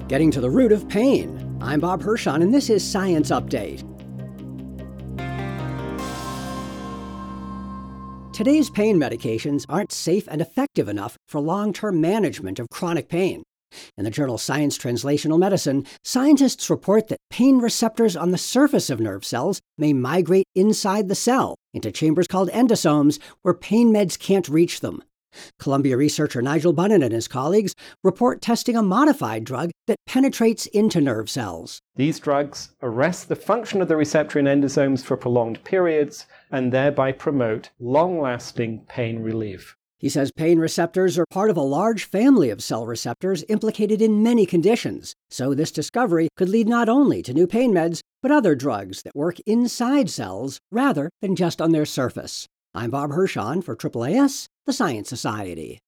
getting to the root of pain. I'm Bob Hirschon, and this is Science Update. Today's pain medications aren't safe and effective enough for long-term management of chronic pain. In the journal Science Translational Medicine, scientists report that pain receptors on the surface of nerve cells may migrate inside the cell into chambers called endosomes where pain meds can't reach them. Columbia researcher Nigel Bunnan and his colleagues report testing a modified drug that penetrates into nerve cells. These drugs arrest the function of the receptor in endosomes for prolonged periods and thereby promote long-lasting pain relief. He says pain receptors are part of a large family of cell receptors implicated in many conditions. So this discovery could lead not only to new pain meds, but other drugs that work inside cells rather than just on their surface. I'm Bob Hirschon for AAAS, the Science Society.